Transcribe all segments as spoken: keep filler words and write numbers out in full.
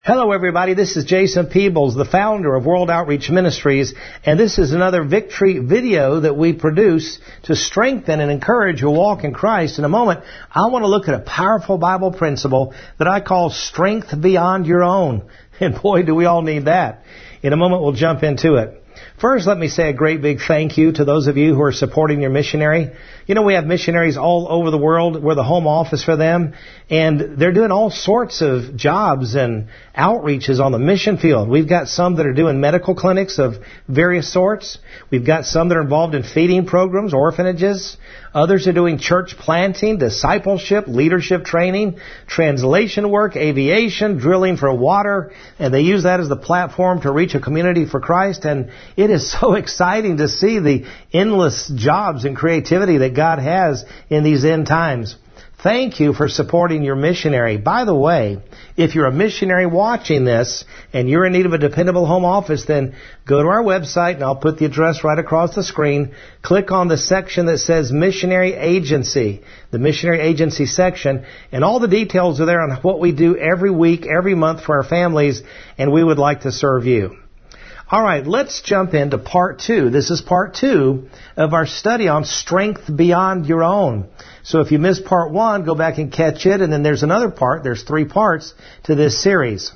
Hello everybody, this is Jason Peebles, the founder of World Outreach Ministries, and this is another victory video that we produce to strengthen and encourage your walk in Christ. In a moment, I want to look at a powerful Bible principle that I call strength beyond your own. And boy, do we all need that. In a moment, we'll jump into it. First, let me say a great big thank you to those of you who are supporting your missionary. You know, we have missionaries all over the world. We're the home office for them. And they're doing all sorts of jobs and outreaches on the mission field. We've got some that are doing medical clinics of various sorts. We've got some that are involved in feeding programs, orphanages. Others are doing church planting, discipleship, leadership training, translation work, aviation, drilling for water. And they use that as the platform to reach a community for Christ. And it is so exciting to see the endless jobs and creativity that God has in these end times. Thank you for supporting your missionary. By the way, if you're a missionary watching this and you're in need of a dependable home office, then go to our website, and I'll put the address right across the screen. Click on the section that says Missionary Agency, the Missionary Agency section, and all the details are there on what we do every week, every month for our families, and we would like to serve you. All right, let's jump into part two. This is part two of our study on strength beyond your own. So if you missed part one, go back and catch it. And then there's another part. There's three parts to this series.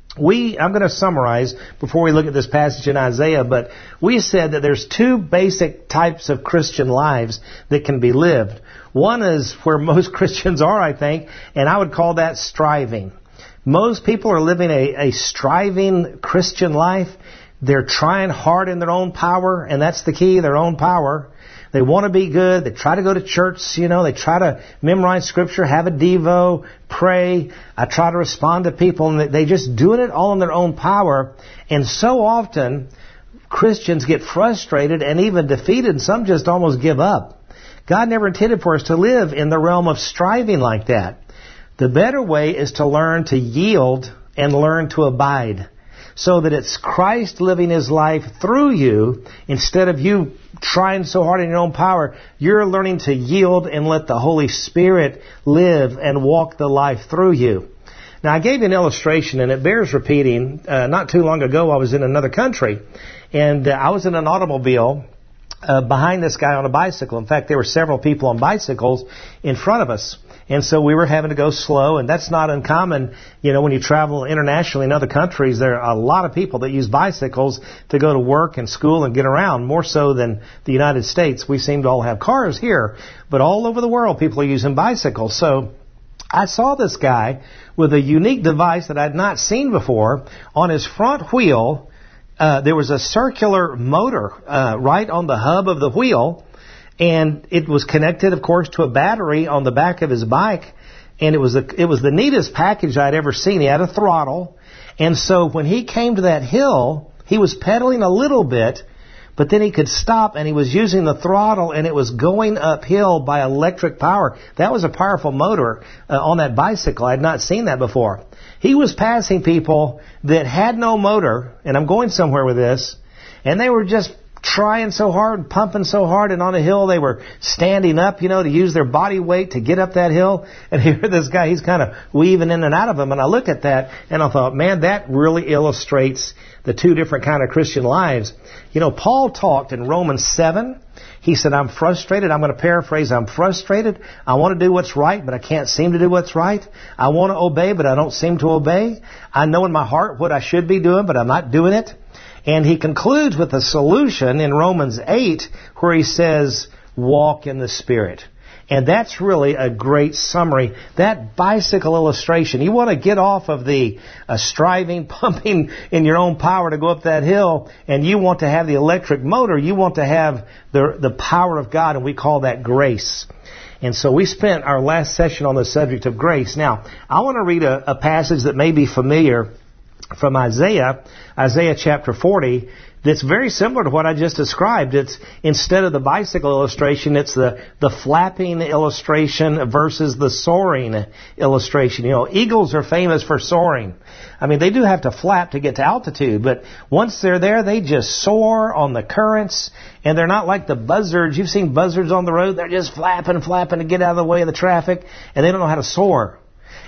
We, I'm going to summarize before we look at this passage in Isaiah, but we said that there's two basic types of Christian lives that can be lived. One is where most Christians are, I think, and I would call that striving. Most people are living a, a striving Christian life. They're trying hard in their own power, and that's the key, their own power. They want to be good. They try to go to church, you know. They try to memorize Scripture, have a Devo, pray. I try to respond to people, and they just doing it all in their own power. And so often, Christians get frustrated and even defeated, and some just almost give up. God never intended for us to live in the realm of striving like that. The better way is to learn to yield and learn to abide, so that it's Christ living His life through you. Instead of you trying so hard in your own power, you're learning to yield and let the Holy Spirit live and walk the life through you. Now, I gave you an illustration, and it bears repeating. Uh, not too long ago, I was in another country, and uh, I was in an automobile uh, behind this guy on a bicycle. In fact, there were several people on bicycles in front of us. And so we were having to go slow, and that's not uncommon. You know, when you travel internationally in other countries, there are a lot of people that use bicycles to go to work and school and get around, more so than the United States. We seem to all have cars here, but all over the world, people are using bicycles. So I saw this guy with a unique device that I'd not seen before. On his front wheel, uh, there was a circular motor uh, right on the hub of the wheel. And it was connected, of course, to a battery on the back of his bike. And it was a, it was the neatest package I'd ever seen. He had a throttle. And so when he came to that hill, he was pedaling a little bit, but then he could stop, and he was using the throttle, and it was going uphill by electric power. That was a powerful motor uh, on that bicycle. I had not seen that before. He was passing people that had no motor, and I'm going somewhere with this, and they were just trying so hard, pumping so hard, and on a hill they were standing up, you know, to use their body weight to get up that hill. And here this guy, he's kind of weaving in and out of them. And I looked at that and I thought, man, that really illustrates the two different kind of Christian lives. You know, Paul talked in Romans seven. He said, I'm frustrated. I'm going to paraphrase. I'm frustrated. I want to do what's right, but I can't seem to do what's right. I want to obey, but I don't seem to obey. I know in my heart what I should be doing, but I'm not doing it. And he concludes with a solution in Romans eight where he says, walk in the Spirit. And that's really a great summary. That bicycle illustration, you want to get off of the uh, striving, pumping in your own power to go up that hill, and you want to have the electric motor. You want to have the, the power of God, and we call that grace. And so we spent our last session on the subject of grace. Now, I want to read a, a passage that may be familiar from Isaiah, Isaiah chapter forty, that's very similar to what I just described. It's instead of the bicycle illustration, it's the, the flapping illustration versus the soaring illustration. You know, eagles are famous for soaring. I mean, they do have to flap to get to altitude, but once they're there, they just soar on the currents, and they're not like the buzzards. You've seen buzzards on the road. They're just flapping, flapping to get out of the way of the traffic, and they don't know how to soar.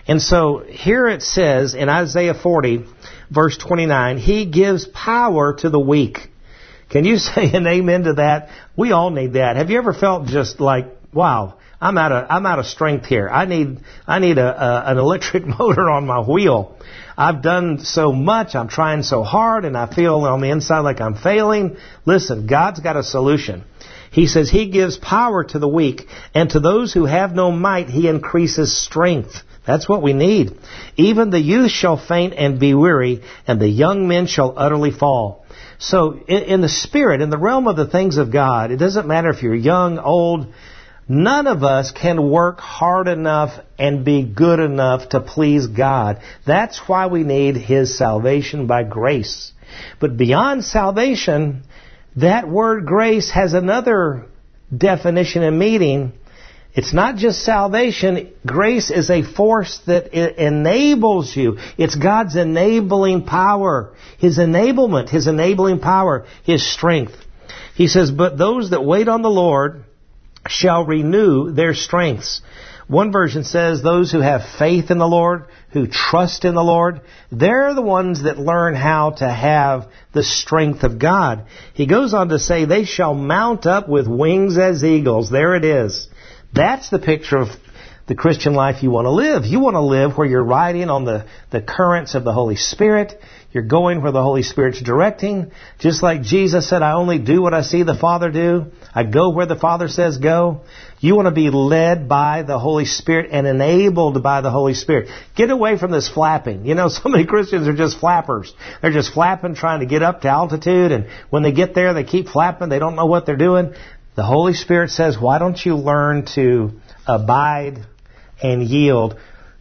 And so here it says in Isaiah forty, verse twenty-nine, He gives power to the weak. Can you say an amen to that? We all need that. Have you ever felt just like, wow, I'm out of I'm out of strength here. I need I need a, a an electric motor on my wheel. I've done so much. I'm trying so hard, and I feel on the inside like I'm failing. Listen, God's got a solution. He says He gives power to the weak, and to those who have no might He increases strength. That's what we need. Even the youth shall faint and be weary, and the young men shall utterly fall. So in, in the spirit, in the realm of the things of God, it doesn't matter if you're young, old. None of us can work hard enough and be good enough to please God. That's why we need His salvation by grace. But beyond salvation, that word grace has another definition and meaning. It's not just salvation. Grace is a force that enables you. It's God's enabling power. His enablement, His enabling power, His strength. He says, but those that wait on the Lord shall renew their strengths. One version says those who have faith in the Lord, who trust in the Lord, they're the ones that learn how to have the strength of God. He goes on to say they shall mount up with wings as eagles. There it is. That's the picture of the Christian life you want to live. You want to live where you're riding on the, the currents of the Holy Spirit. You're going where the Holy Spirit's directing. Just like Jesus said, I only do what I see the Father do. I go where the Father says go. You want to be led by the Holy Spirit and enabled by the Holy Spirit. Get away from this flapping. You know, so many Christians are just flappers. They're just flapping, trying to get up to altitude. And when they get there, they keep flapping. They don't know what they're doing. The Holy Spirit says, why don't you learn to abide and yield?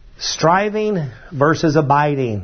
Striving versus abiding.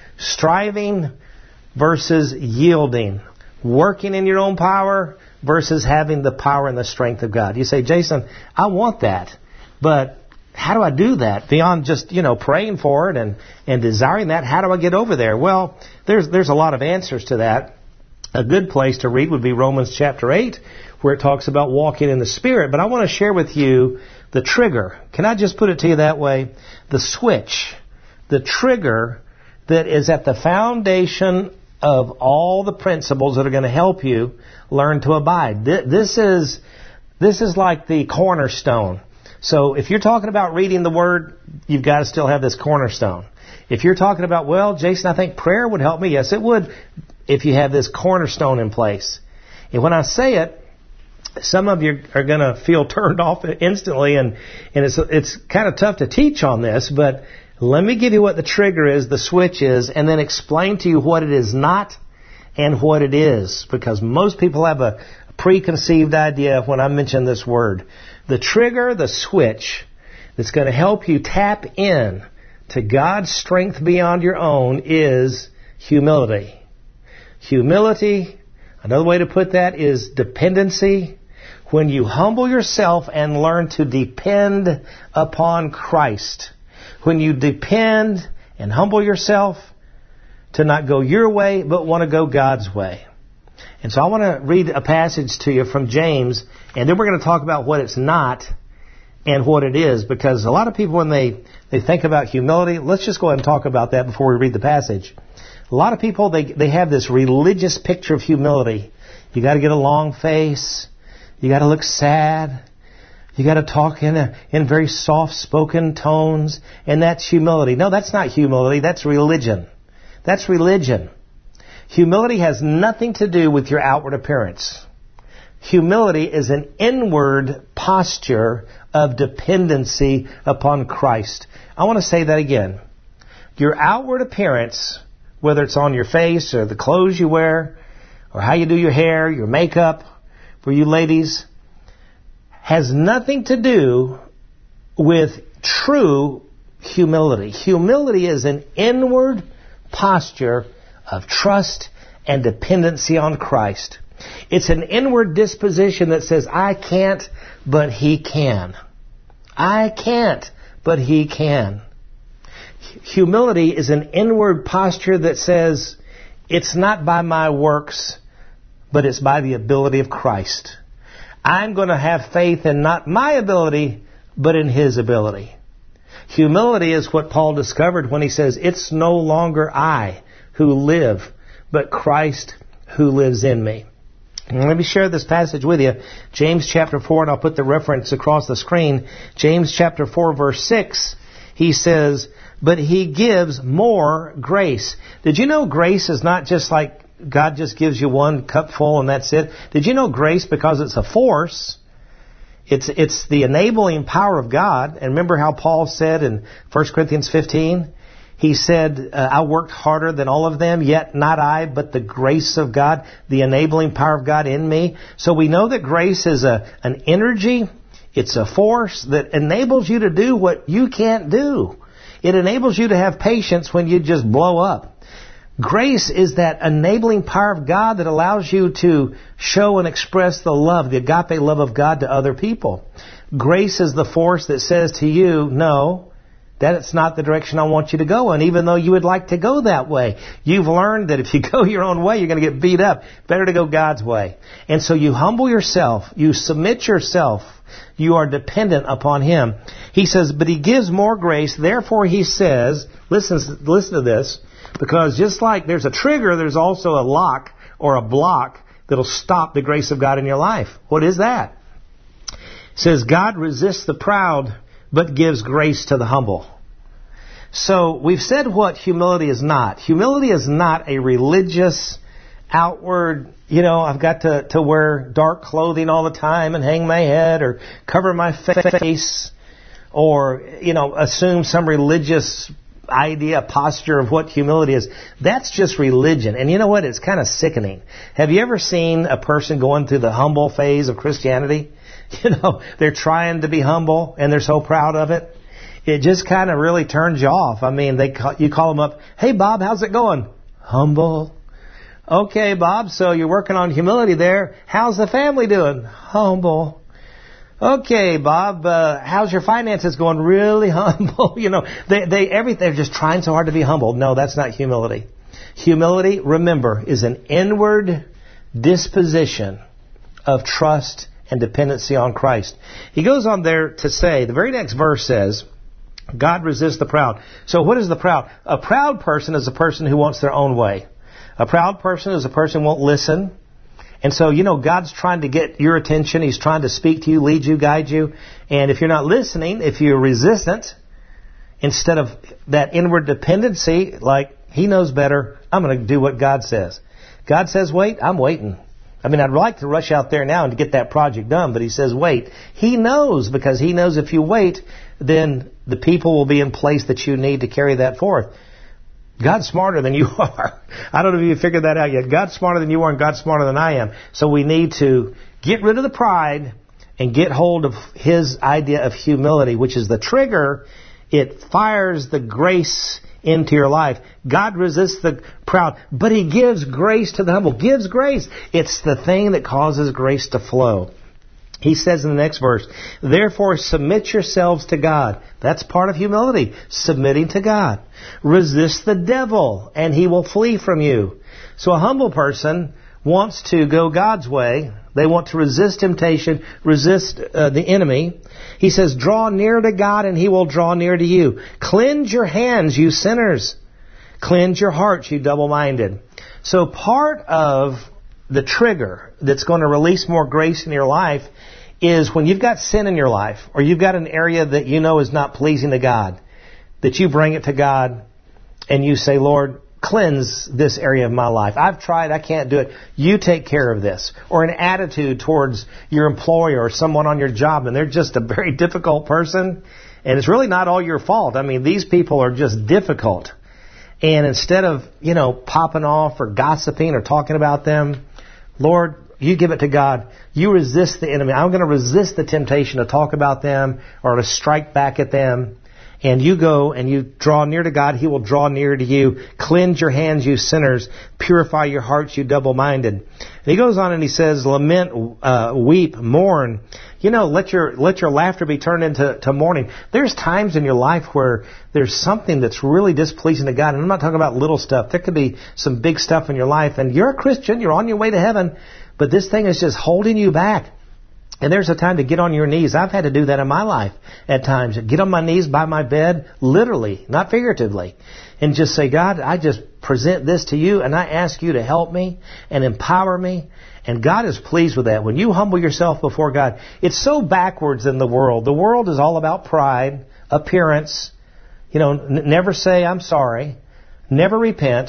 Striving versus yielding. Working in your own power versus having the power and the strength of God. You say, Jason, I want that, but how do I do that? Beyond just, you know, praying for it and, and desiring that, how do I get over there? Well, there's there's a lot of answers to that. A good place to read would be Romans chapter eight, where it talks about walking in the Spirit. But I want to share with you the trigger. Can I just put it to you that way? The switch, the trigger that is at the foundation of all the principles that are going to help you learn to abide. This is this is like the cornerstone. So if you're talking about reading the Word, you've got to still have this cornerstone. If you're talking about, well, Jason, I think prayer would help me. Yes, it would if you have this cornerstone in place. And when I say it, some of you are going to feel turned off instantly, and, and it's it's kind of tough to teach on this, but let me give you what the trigger is, the switch is, and then explain to you what it is not and what it is, because most people have a preconceived idea when I mention this word. The trigger, the switch, that's going to help you tap in to God's strength beyond your own is humility. Humility, another way to put that is dependency. When you humble yourself and learn to depend upon Christ. When you depend and humble yourself to not go your way, but want to go God's way. And so I want to read a passage to you from James, and then we're going to talk about what it's not and what it is, because a lot of people, when they, they think about humility, let's just go ahead and talk about that before we read the passage. A lot of people, they, they have this religious picture of humility. You got to get a long face. You got to look sad. You got to talk in a, in very soft-spoken tones, and that's humility. No, that's not humility. That's religion. That's religion. Humility has nothing to do with your outward appearance. Humility is an inward posture of dependency upon Christ. I want to say that again. Your outward appearance, whether it's on your face or the clothes you wear or how you do your hair, your makeup, for you ladies, has nothing to do with true humility. Humility is an inward posture of trust and dependency on Christ. It's an inward disposition that says, I can't, but He can. I can't, but He can. Humility is an inward posture that says, it's not by my works, but it's by the ability of Christ. I'm going to have faith in not my ability, but in His ability. Humility is what Paul discovered when he says, it's no longer I who live, but Christ who lives in me. And let me share this passage with you. James chapter four, and I'll put the reference across the screen. James chapter four, verse six, he says, but he gives more grace. Did you know grace is not just like God just gives you one cup full and that's it? Did you know grace, because it's a force, it's it's the enabling power of God. And remember how Paul said in First Corinthians fifteen, he said, uh, I worked harder than all of them, yet not I, but the grace of God, the enabling power of God in me. So we know that grace is a an energy, it's a force that enables you to do what you can't do. It enables you to have patience when you just blow up. Grace is that enabling power of God that allows you to show and express the love, the agape love of God to other people. Grace is the force that says to you, no, that's not the direction I want you to go in, even though you would like to go that way. You've learned that if you go your own way, you're going to get beat up. Better to go God's way. And so you humble yourself. You submit yourself. You are dependent upon Him. He says, but He gives more grace. Therefore, He says, listen, listen to this, because just like there's a trigger, there's also a lock or a block that'll stop the grace of God in your life. What is that? It says, God resists the proud, but gives grace to the humble. So we've said what humility is not. Humility is not a religious, outward, you know, I've got to, to wear dark clothing all the time and hang my head or cover my face or, you know, assume some religious idea, posture of what humility is. That's just religion. And you know what? It's kind of sickening. Have you ever seen a person going through the humble phase of Christianity? You know, they're trying to be humble and they're so proud of it. It just kind of really turns you off. I mean, they call, you call them up, hey, Bob, how's it going? Humble. Okay, Bob, so you're working on humility there. How's the family doing? Humble. Okay, Bob, uh, how's your finances going? Really humble. You know, they, they, every, they're just trying so hard to be humble. No, that's not humility. Humility, remember, is an inward disposition of trust and dependency on Christ. He goes on there to say, the very next verse says, God resists the proud. So what is the proud? A proud person is a person who wants their own way. A proud person is a person who won't listen. And so, you know, God's trying to get your attention. He's trying to speak to you, lead you, guide you. And if you're not listening, if you're resistant, instead of that inward dependency, like, He knows better, I'm going to do what God says. God says, wait, I'm waiting. I mean, I'd like to rush out there now and to get that project done, but He says, wait. He knows, because He knows if you wait, then the people will be in place that you need to carry that forth. God's smarter than you are. I don't know if you figured that out yet. God's smarter than you are, and God's smarter than I am. So we need to get rid of the pride and get hold of His idea of humility, which is the trigger. It fires the grace into your life. God resists the proud, but He gives grace to the humble. Gives grace. It's the thing that causes grace to flow. He says in the next verse, therefore submit yourselves to God. That's part of humility, submitting to God. Resist the devil, and he will flee from you. So a humble person wants to go God's way. They want to resist temptation, resist uh, the enemy. He says, draw near to God, and He will draw near to you. Cleanse your hands, you sinners. Cleanse your hearts, you double-minded. So part of the trigger that's going to release more grace in your life is when you've got sin in your life, or you've got an area that you know is not pleasing to God, that you bring it to God and you say, Lord, cleanse this area of my life. I've tried, I can't do it. You take care of this. Or an attitude towards your employer or someone on your job, and they're just a very difficult person, and it's really not all your fault. I mean, these people are just difficult. And instead of, you know, popping off or gossiping or talking about them, Lord, you give it to God. You resist the enemy. I'm going to resist the temptation to talk about them or to strike back at them. And you go and you draw near to God. He will draw near to you. Cleanse your hands, you sinners. Purify your hearts, you double-minded. And he goes on and he says, lament, uh, weep, mourn. You know, let your let your laughter be turned into to mourning. There's times in your life where there's something that's really displeasing to God. And I'm not talking about little stuff. There could be some big stuff in your life. And you're a Christian. You're on your way to heaven. But this thing is just holding you back. And there's a time to get on your knees. I've had to do that in my life at times. Get on my knees by my bed, literally, not figuratively. And just say, God, I just present this to you and I ask you to help me and empower me. And God is pleased with that. When you humble yourself before God, it's so backwards in the world. The world is all about pride, appearance. You know, n- never say I'm sorry. Never repent.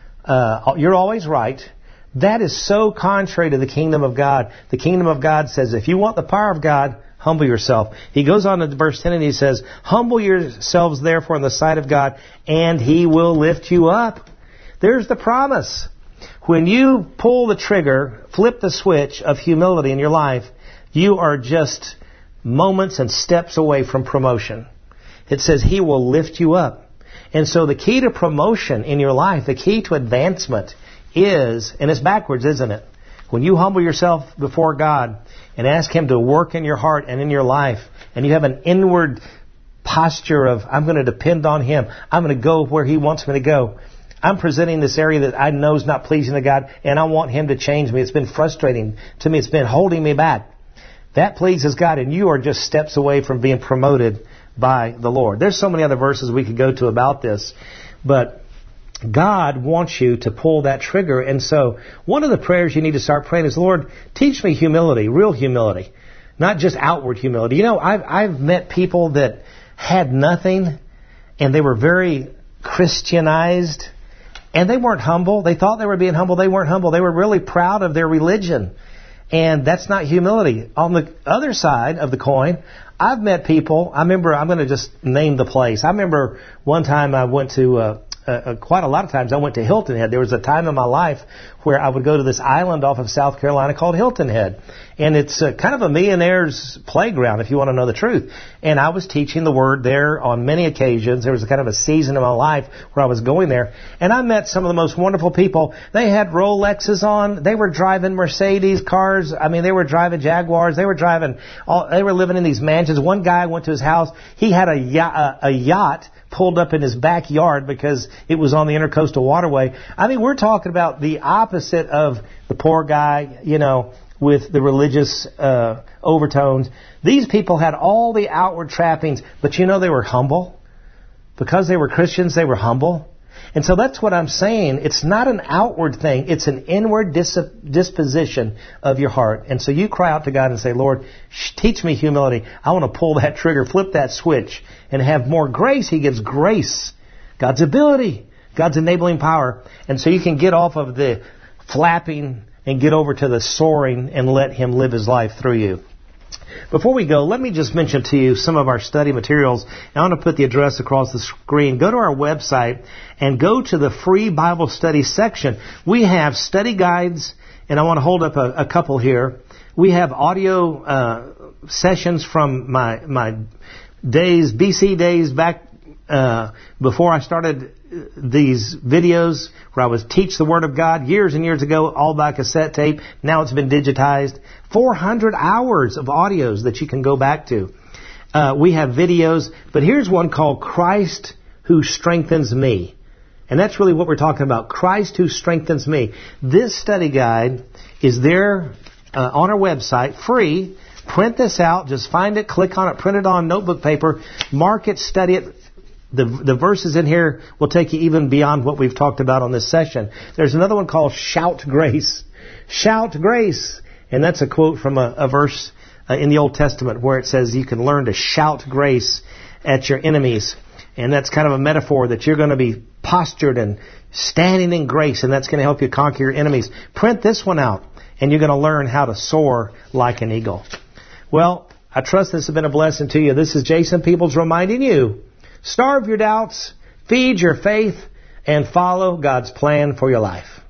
Uh, you're always right. That is so contrary to the kingdom of God. The kingdom of God says, if you want the power of God, humble yourself. He goes on to verse ten and he says, humble yourselves therefore in the sight of God, and He will lift you up. There's the promise. When you pull the trigger, flip the switch of humility in your life, you are just moments and steps away from promotion. It says He will lift you up. And so the key to promotion in your life, the key to advancement is, and it's backwards, isn't it? When you humble yourself before God and ask Him to work in your heart and in your life, and you have an inward posture of, I'm going to depend on Him. I'm going to go where He wants me to go. I'm presenting this area that I know is not pleasing to God, and I want Him to change me. It's been frustrating to me. It's been holding me back. That pleases God, and you are just steps away from being promoted by the Lord. There's so many other verses we could go to about this, but God wants you to pull that trigger. And so one of the prayers you need to start praying is, Lord, teach me humility, real humility, not just outward humility. You know, I've, I've met people that had nothing, and they were very Christianized, and they weren't humble. They thought they were being humble. They weren't humble. They were really proud of their religion. And that's not humility. On the other side of the coin, I've met people, I remember, I'm going to just name the place. I remember one time I went to, uh, uh, quite a lot of times I went to Hilton Head. There was a time in my life where I would go to this island off of South Carolina called Hilton Head. And it's uh, kind of a millionaire's playground, if you want to know the truth. And I was teaching the Word there on many occasions. There was a kind of a season in my life where I was going there. And I met some of the most wonderful people. They had Rolexes on. They were driving Mercedes cars. I mean, they were driving Jaguars. They were driving, all, they were living in these mansions. One guy went to his house. He had a, yacht, a, a yacht pulled up in his backyard because it was on the Intercoastal Waterway. I mean, we're talking about the opposite of the poor guy, you know, with the religious uh, overtones. These people had all the outward trappings, but you know they were humble. Because they were Christians, they were humble. And so that's what I'm saying. It's not an outward thing. It's an inward dis- disposition of your heart. And so you cry out to God and say, Lord, teach me humility. I want to pull that trigger, flip that switch, and have more grace. He gives grace, God's ability, God's enabling power. And so you can get off of the flapping and get over to the soaring and let Him live His life through you. Before we go, let me just mention to you some of our study materials. I want to put the address across the screen. Go to our website and go to the free Bible study section. We have study guides, and I want to hold up a, a couple here. We have audio uh, sessions from my my days, B C days back uh, before I started these videos where I would teach the Word of God years and years ago, all by cassette tape. Now it's been digitized. four hundred hours of audios that you can go back to. Uh, we have videos, but here's one called Christ Who Strengthens Me. And that's really what we're talking about. Christ Who Strengthens Me. This study guide is there uh, on our website, free. Print this out. Just find it, click on it, print it on notebook paper, mark it, study it. The, the verses in here will take you even beyond what we've talked about on this session. There's another one called Shout Grace. Shout Grace. And that's a quote from a, a verse uh, in the Old Testament where it says you can learn to shout grace at your enemies. And that's kind of a metaphor that you're going to be postured and standing in grace, and that's going to help you conquer your enemies. Print this one out, and you're going to learn how to soar like an eagle. Well, I trust this has been a blessing to you. This is Jason Peebles reminding you, starve your doubts, feed your faith, and follow God's plan for your life.